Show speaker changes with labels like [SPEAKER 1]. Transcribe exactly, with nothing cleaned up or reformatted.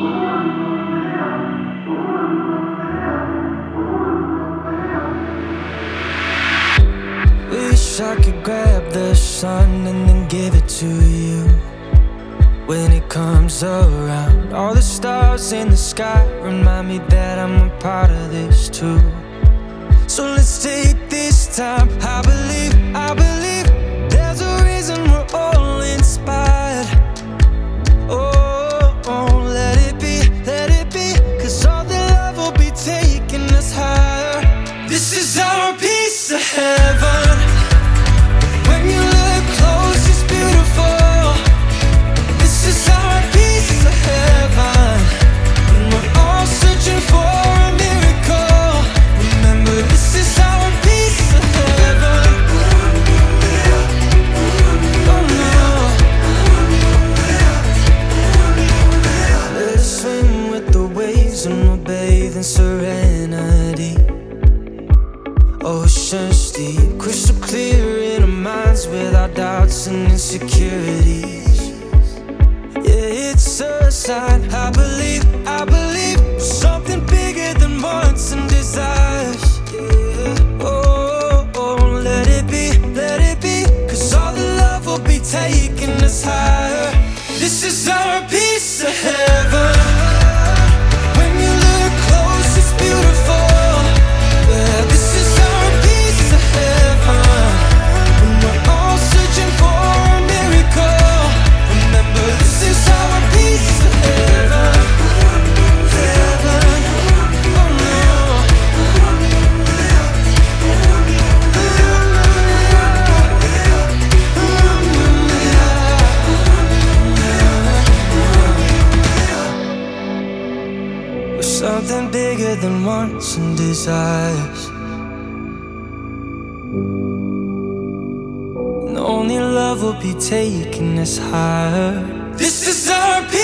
[SPEAKER 1] Wish I could grab the sun and then give it to you when it comes around. All the stars in the sky remind me that I'm a part of this too. So let's take this time. I believe, I believe there's a reason we're all inspired. Oh, oh, let it be, let it be, 'cause all the love will be taking us higher. This is our piece of heaven. When you look close, it's beautiful. This is our piece of heaven. When we're all searching for a miracle, remember this is our piece of heaven. Oh no. Let us swim with the waves and we'll bathe in serenity. Oceans deep, crystal clear in our minds without doubts and insecurities. Yeah, it's a sign. I believe, I believe something bigger than wants and desires. Yeah. Oh, oh, let it be, let it be, 'cause all the love will be taking us higher. This is our piece of heaven. When you look close, it's beautiful. Yeah, this is our piece of heaven. When we're all searching for a miracle, remember this is our piece of heaven. Heaven, oh no. We're something bigger than wants and desires. And only love will be taking us higher. This is our peace.